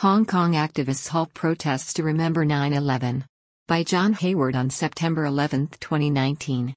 Hong Kong activists halt protests to remember 9/11. By John Hayward on September 11, 2019.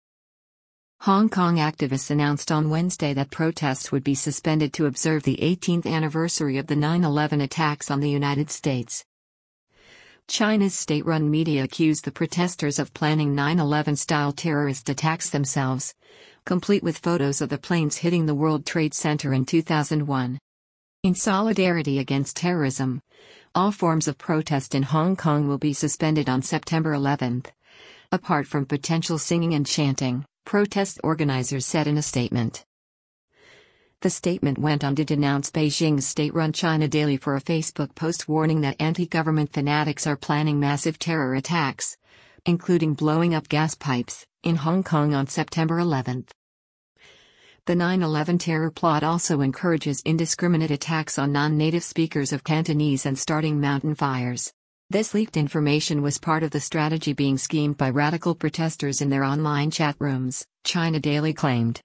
Hong Kong activists announced on Wednesday that protests would be suspended to observe the 18th anniversary of the 9/11 attacks on the United States. China's state-run media accused the protesters of planning 9/11-style terrorist attacks themselves, complete with photos of the planes hitting the World Trade Center in 2001. In solidarity against terrorism, all forms of protest in Hong Kong will be suspended on September 11. Apart from potential singing and chanting, protest organizers said in a statement. The statement went on to denounce Beijing's state-run China Daily for a Facebook post warning that anti-government fanatics are planning massive terror attacks, including blowing up gas pipes, in Hong Kong on September 11. The 9/11 terror plot also encourages indiscriminate attacks on non-native speakers of Cantonese and starting mountain fires. This leaked information was part of the strategy being schemed by radical protesters in their online chat rooms, China Daily claimed.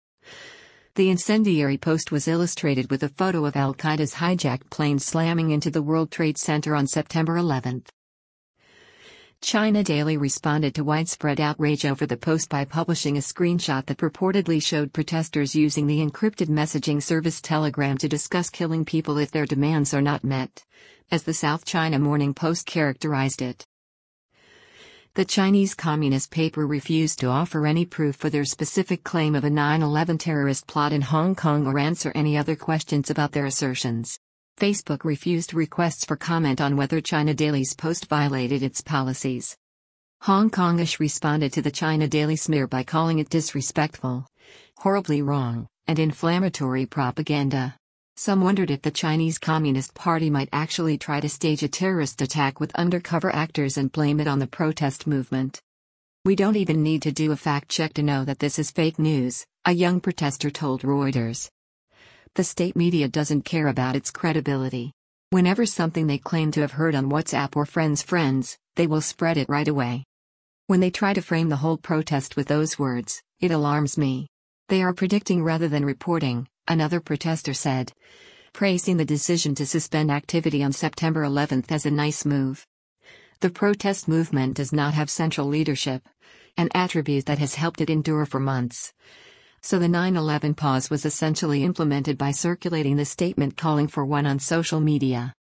The incendiary post was illustrated with a photo of Al-Qaeda's hijacked plane slamming into the World Trade Center on September 11. China Daily responded to widespread outrage over the post by publishing a screenshot that purportedly showed protesters using the encrypted messaging service Telegram to discuss killing people if their demands are not met, as the South China Morning Post characterized it. The Chinese Communist paper refused to offer any proof for their specific claim of a 9/11 terrorist plot in Hong Kong or answer any other questions about their assertions. Facebook refused requests for comment on whether China Daily's post violated its policies. Hong Kongish responded to the China Daily smear by calling it disrespectful, horribly wrong, and inflammatory propaganda. Some wondered if the Chinese Communist Party might actually try to stage a terrorist attack with undercover actors and blame it on the protest movement. "We don't even need to do a fact check to know that this is fake news," a young protester told Reuters. The state media doesn't care about its credibility. Whenever something they claim to have heard on WhatsApp or friends, they will spread it right away. When they try to frame the whole protest with those words, it alarms me. They are predicting rather than reporting, another protester said, praising the decision to suspend activity on September 11 as a nice move. The protest movement does not have central leadership, an attribute that has helped it endure for months. So the 9/11 pause was essentially implemented by circulating the statement calling for one on social media.